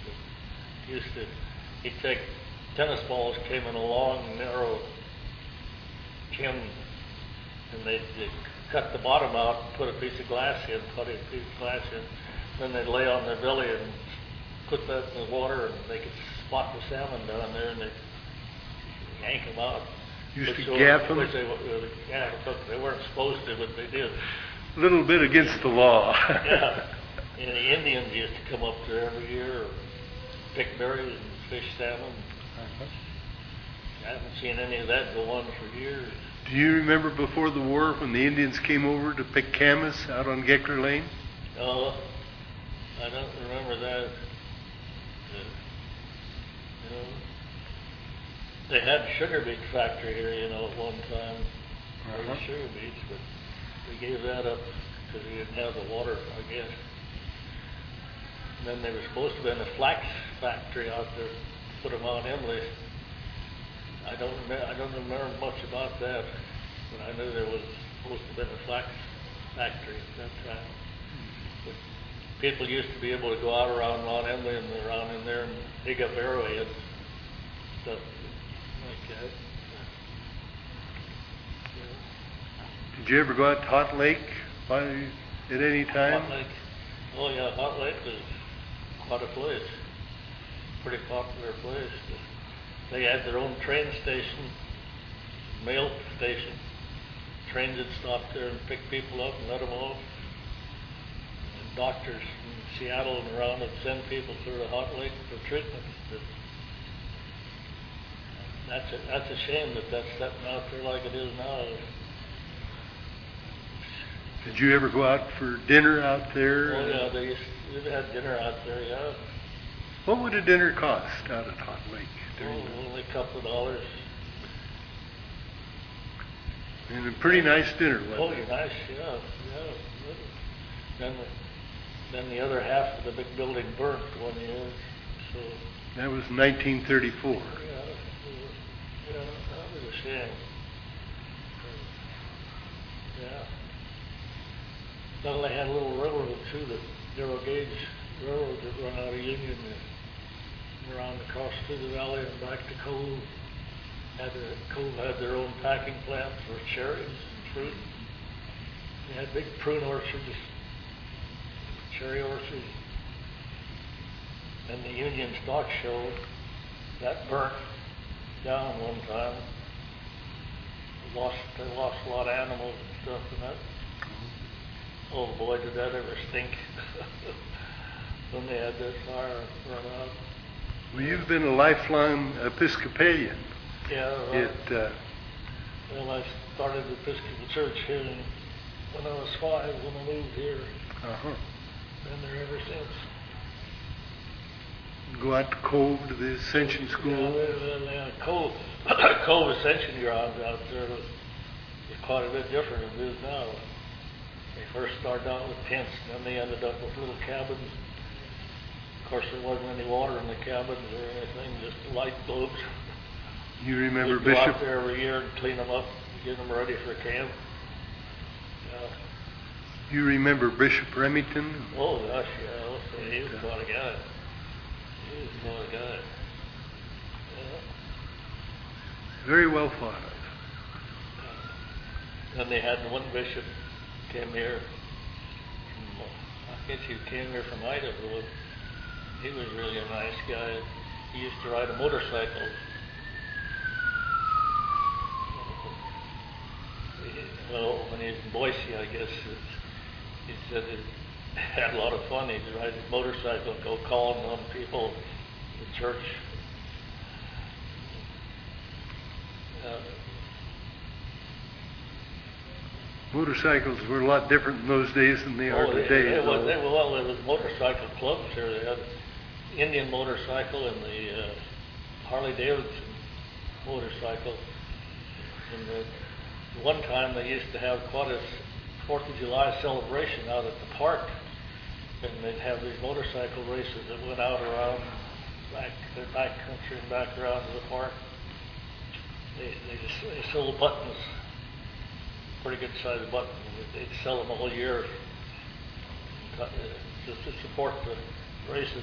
He'd take tennis balls, came in a long, narrow can, and they'd cut the bottom out, put a piece of glass in, then they'd lay on their belly and put that in the water, and they could spot the salmon down there, and they'd yank them out. Used to gap them? They weren't supposed to, but they did. A little bit against the law. Yeah. And the Indians used to come up there every year, pick berries and fish salmon. Uh-huh. I haven't seen any of that go on for years. Do you remember before the war when the Indians came over to pick camas out on Geckler Lane? No, I don't remember that. You know, they had a sugar beet factory here, you know, at one time. Sugar beets, but we gave that up because we didn't have the water, I guess. And then there was supposed to have been a flax factory out there, put them on Emily. I don't remember much about that, but I knew there was supposed to have been a flax factory at that time. But people used to be able to go out around Mount Emily and around in there and dig up arrowheads, stuff like that. Did you ever go out to Hot Lake at any time? Hot Lake. Oh yeah, Hot Lake was quite a place. Pretty popular place. They had their own train station, mail station. Trains would stop there and pick people up and let them off. And doctors in Seattle and around would send people through the Hot Lake for treatment. That's a shame that that's sitting out there like it is now. Did you ever go out for dinner out there? Oh yeah, they had dinner out there, yeah. What would a dinner cost out at Hot Lake? Only a couple of dollars. And a pretty nice dinner, wasn't Oh, it? nice, yeah. Then the other half of the big building burnt one year, so. That was 1934. Yeah, that was a shame. Yeah. Then they had a little railroad too, the narrow gauge railroad that run out of Union and around across through the valley and back to Cove. Cove had their own packing plant for cherries and fruit. They had big prune orchards, cherry orchards. And the Union Stock Show, that burnt down one time. They lost a lot of animals and stuff in that. Oh boy, did that ever stink when they had that fire run out. Well, you've been a lifelong Episcopalian. Yeah, right. Well, I started the Episcopal Church here when I was 5 when I moved here. Been there ever since. Go out to Cove to the Ascension School. Yeah, Cove Ascension ground out there was quite a bit different than it is now. They first started out with tents, and then they ended up with little cabins. Of course, there wasn't any water in the cabins or anything, just light bulbs. You remember We'd go Bishop? out there every year and clean them up, get them ready for camp. You remember Bishop Remington? Oh gosh, yeah. He was quite a guy. Yeah. Very well thought of. Then they had one bishop came here from, I guess he came here from Idaho. He was really a nice guy. He used to ride a motorcycle. Well, when he was in Boise, I guess, he said he had a lot of fun. He'd ride his motorcycle and go calling on people at the church. Motorcycles were a lot different in those days than they are today. There was motorcycle clubs here. They had Indian motorcycle and the Harley Davidson motorcycle. And one time they used to have quite a 4th of July celebration out at the park. And they'd have these motorcycle races that went out around the back country and back around to the park. They sold buttons, pretty good sized buttons. They'd sell them all year to support the races.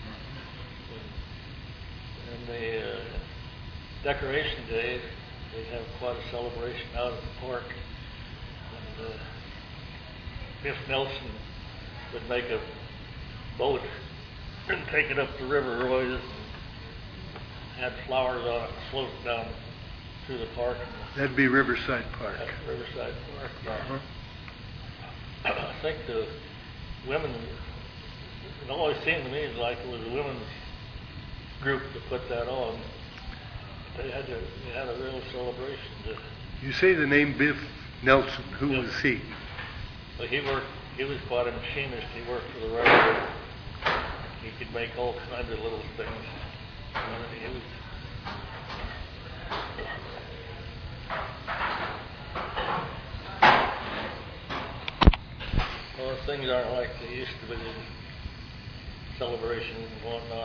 And the Decoration Day, they'd have quite a celebration out at the park. And Biff Nelson would make a boat and take it up the river Royce and had flowers on it and float down through the park. That'd be Riverside Park. Riverside Park, yeah. I think the women, it always seemed to me like it was a women's group that put that on. They had a real celebration to You say the name Biff Nelson. Who Yeah. was he? But he was quite a machinist. He worked for the railroad. He could make all kinds of little things. He was, well, things aren't like they used to be in celebrations and whatnot.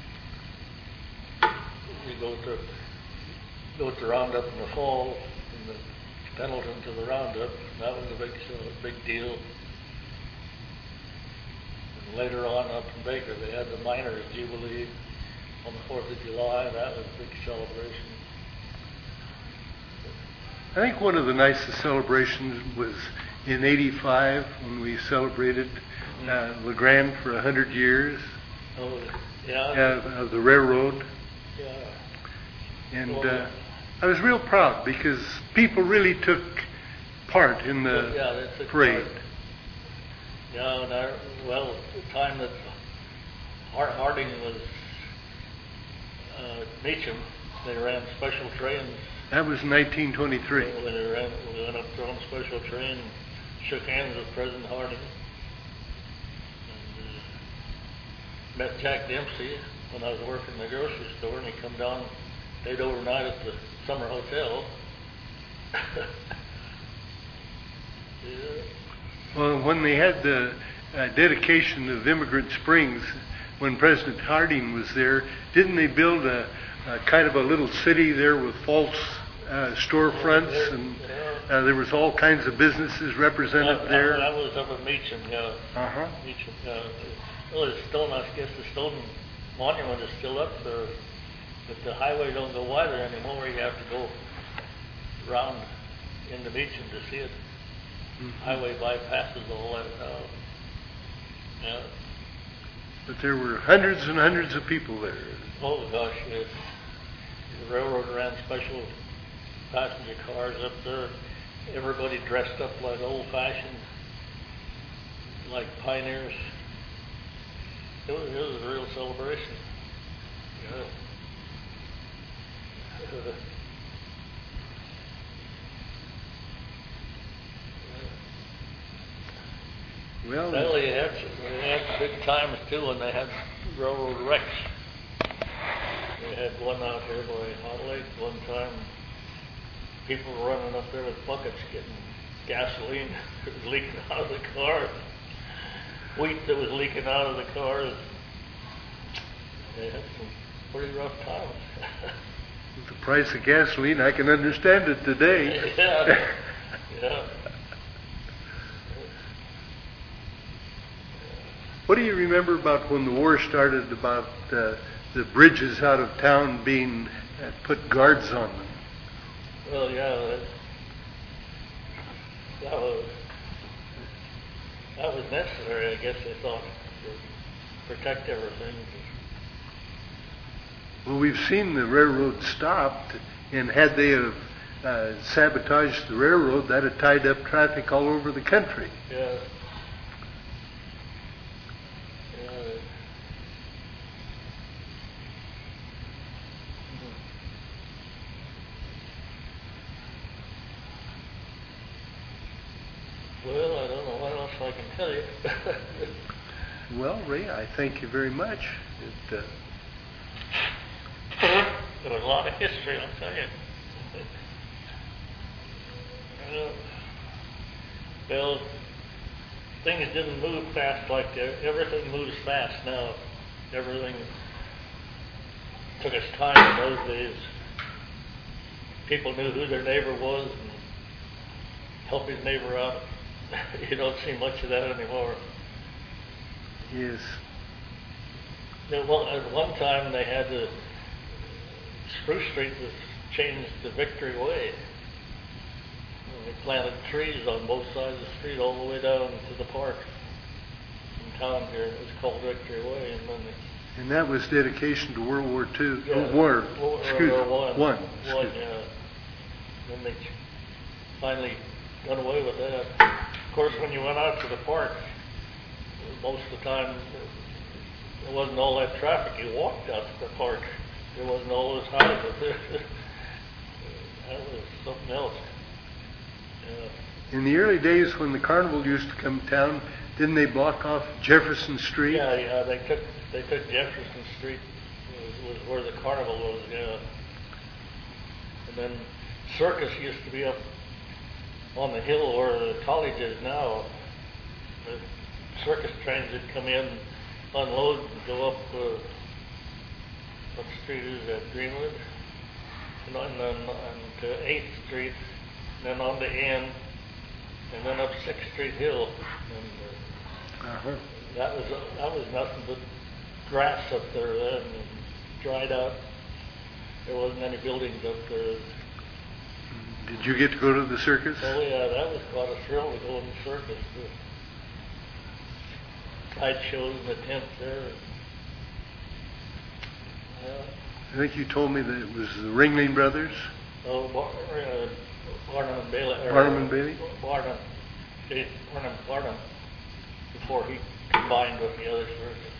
You go to Roundup in the fall, from the Pendleton to the Roundup. That was a big deal. And later on, up in Baker, they had the Miners' Jubilee on the 4th of July. That was a big celebration. I think one of the nicest celebrations was in '85 when we celebrated LeGrand for 100 years Oh, yeah. of the railroad. Yeah. And Well, I was real proud because people really took part in the they took parade. part. Yeah, and the time that Harding was Meacham, they ran special trains. That was 1923. When we went up there on a special train and shook hands with President Harding. And met Jack Dempsey when I was working in the grocery store, and he come down, stayed overnight at the Summer Hotel. Yeah. Well, when they had the dedication of Immigrant Springs, when President Harding was there, didn't they build a kind of a little city there with false storefronts, and there was all kinds of businesses represented there? I was up at Meacham, yeah. Uh-huh. Meacham, well, I guess the stone monument is still up there, but the highway don't go wider anymore. You have to go around into Meacham to see it. Mm-hmm. Highway bypasses all that. Yeah. But there were hundreds and hundreds of people there. Oh gosh, yes. The railroad ran special passenger cars up there. Everybody dressed up like old-fashioned, like pioneers. It was a real celebration. Yeah. Well, They had big times too when they had railroad wrecks. They had one out here by Hot Lake one time. People were running up there with buckets getting gasoline that was leaking out of the cars. Wheat that was leaking out of the cars. They had some pretty rough times. with the price of gasoline, I can understand it today. Yeah. Yeah. What do you remember about when the war started, about the bridges out of town being put guards on them? Well, yeah, that was necessary, I guess they thought, to protect everything. Well, we've seen the railroad stopped, and had they have sabotaged the railroad, that had tied up traffic all over the country. Yeah. Well, I don't know what else I can tell you. Well, Ray, I thank you very much. There was a lot of history, I'll tell you. Well, things didn't move fast like that. Everything moves fast now. Everything took us time in those days. People knew who their neighbor was and help his neighbor out. You don't see much of that anymore. Yes. At one time they had Spruce Street was changed to Victory Way. And they planted trees on both sides of the street all the way down to the park in town here. It was called Victory Way. And then And that was dedication to World War II. yeah, War. One. Yeah. Then they finally done away with that. Of course, when you went out to the park, most of the time there wasn't all that traffic. You walked out to the park. There wasn't all those houses. That was something else. Yeah. In the early days when the carnival used to come to town, didn't they block off Jefferson Street? Yeah, they took Jefferson Street was where the carnival was, yeah. And then Circus used to be up on the hill where the college is now. The circus trains would come in, unload, and go up, what street is that, Greenwood? And then on to 8th Street, and then on to N, and then up 6th Street Hill. And that was nothing but grass up there then, and dried out. There wasn't any buildings up there. Did you get to go to the circus? Oh yeah, that was quite a thrill to go in the circus. The kite shows in the tent there. I think you told me that it was the Ringling Brothers. Oh, Barnum and Bailey. Barnum and Bailey? Barnum, before he combined with the other circus.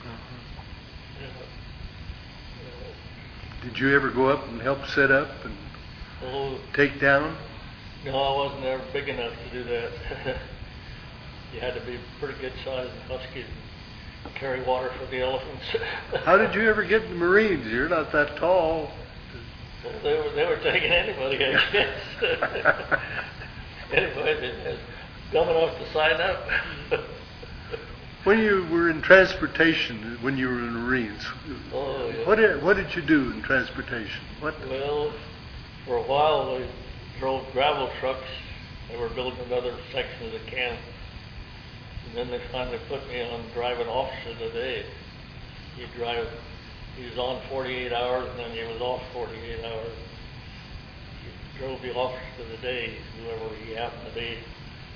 Did you ever go up and help set up and take down? No, I wasn't ever big enough to do that. You had to be pretty good sized and husky and carry water for the elephants. How did you ever get the Marines? You're not that tall. Well, they were taking anybody, I guess. Anybody that was dumb enough to sign up. When you were in transportation, when you were in the Marines, yeah. what did you do in transportation? Well, for a while they drove gravel trucks. They were building another section of the camp. And then they finally put me on driving officer of the day. He was on 48 hours and then he was off 48 hours. He drove the officer of the day, whoever he happened to be.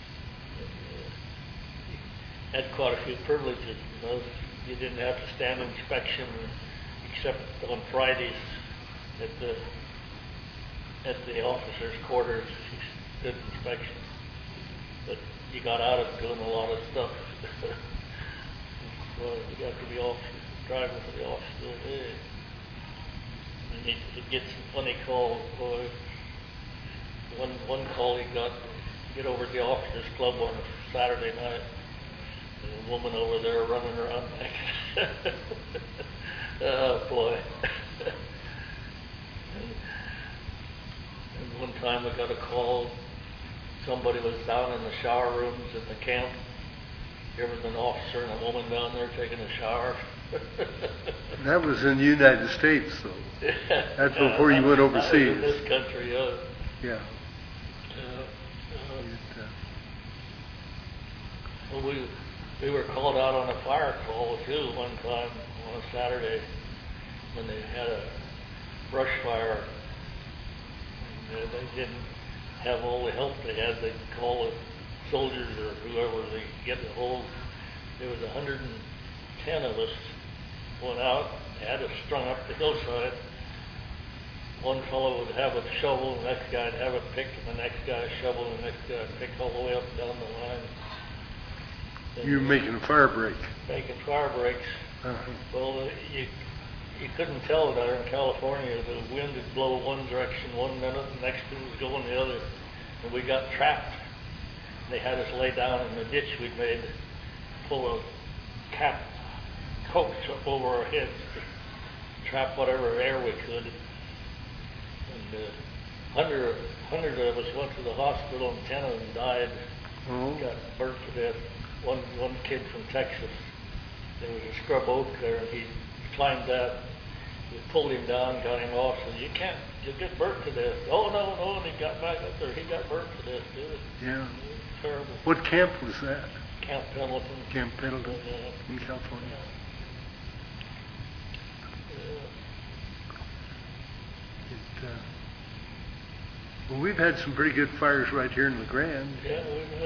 Had quite a few privileges. You didn't have to stand inspection except on Fridays at the officers' quarters. You did inspection, but you got out of doing a lot of stuff. Well, you got to be driving for the officer of the day. And you'd get some funny calls. Boy, one call he got to get over to the officers' club on a Saturday night. A woman over there running around back. Oh boy. And one time I got a call, somebody was down in the shower rooms at the camp. There was an officer and a woman down there taking a shower. That was in the United States, though. That's before you went overseas. That was in this country, yeah. Well, we were called out on a fire call too one time on a Saturday when they had a brush fire. And they didn't have all the help they had. They'd call the soldiers or whoever they get a hold. There was 110 of us went out, had us strung up the hillside. One fellow would have a shovel, the next guy would have a pick, and the next guy a shovel, and the next guy a pick all the way up and down the line. You were making a fire break. Making fire breaks. Well, you couldn't tell there in California. The wind would blow one direction one minute, and the next one was going the other. And we got trapped. They had us lay down in the ditch we'd made, full of coats up over our heads to trap whatever air we could. And 100 of us went to the hospital, and 10 of them died. Got burnt to death. One kid from Texas, there was a scrub oak there, and he climbed that. We pulled him down, got him off, said, you'll get burnt to death. Oh, no, and he got back up there. He got burnt to death, too. Yeah. Terrible. What camp was that? Camp Pendleton. Camp Pendleton in California. Well, we've had some pretty good fires right here in La Grande. Yeah,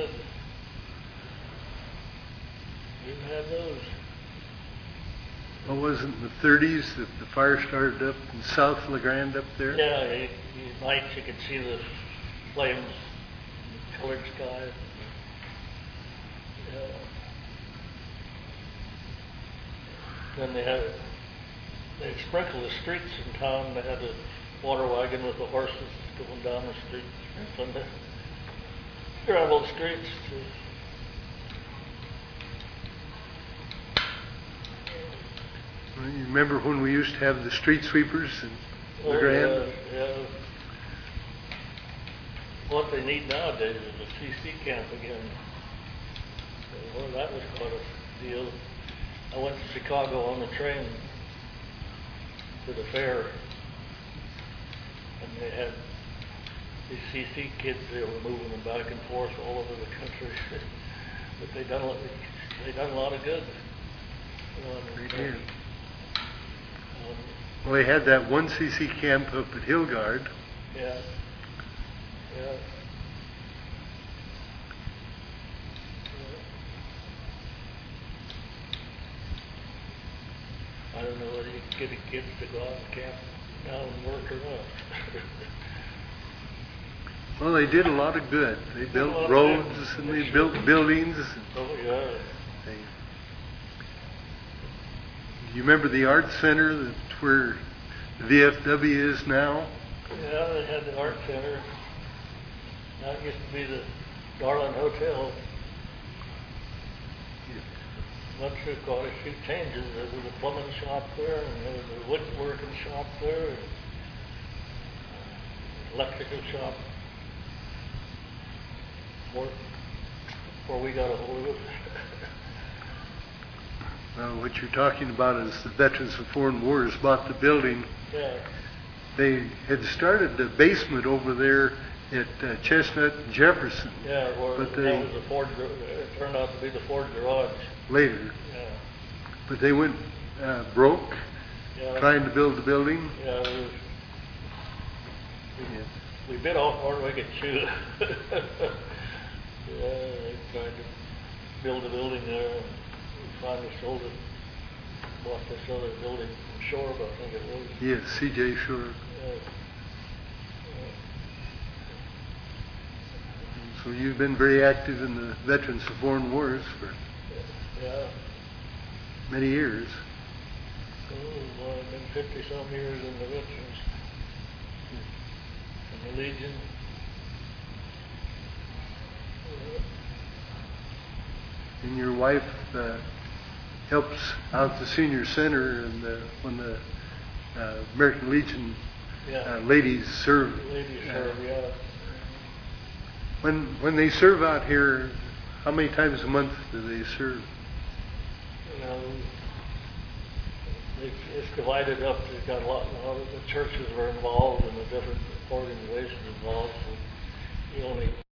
we've had those. What was it in the 30s that the fire started up in South La Grande up there? Yeah, nights you could see the flames, colored sky. Then they sprinkled the streets in town. They had a water wagon with the horses going down the street. gravel streets to You remember when we used to have the street sweepers in the Grand? Yeah. What they need nowadays is a CC camp again. Well, that was quite a deal. I went to Chicago on the train to the fair, and they had these CC kids. They were moving them back and forth all over the country, but they done a lot of good. They did. Well, they had that one CC camp up at Hillgard. Yeah. I don't know whether you can get the kids to go out and camp now and work or not. Well, they did a lot of good. They built roads and they built buildings. Oh, yeah. You remember the art center that's where the VFW is now? Yeah, they had the art center. That used to be the Darling Hotel. Went through quite a few changes. There was a plumbing shop there, and there was a woodworking shop there, and electrical shop. Before we got a hold of it. What you're talking about is the Veterans of Foreign Wars bought the building. Yeah. They had started the basement over there at Chestnut and Jefferson. Yeah, but that was the Ford. It turned out to be the Ford garage. Later. Yeah. But they went broke trying to build the building. Yeah. We bit off more than we could chew. They tried to build a building there. And we finally sold it. Bought this other building from Shorb, I think it was. Yes, C.J. Shorb. So you've been very active in the Veterans of Foreign Wars for many years. Well, I've been 50-some years in the Veterans. In the Legion. And your wife helps out the senior center and when the American Legion ladies serve. Yeah. When they serve out here, how many times a month do they serve? It's divided up. They've got a lot of the churches are involved and the different organizations involved. So you only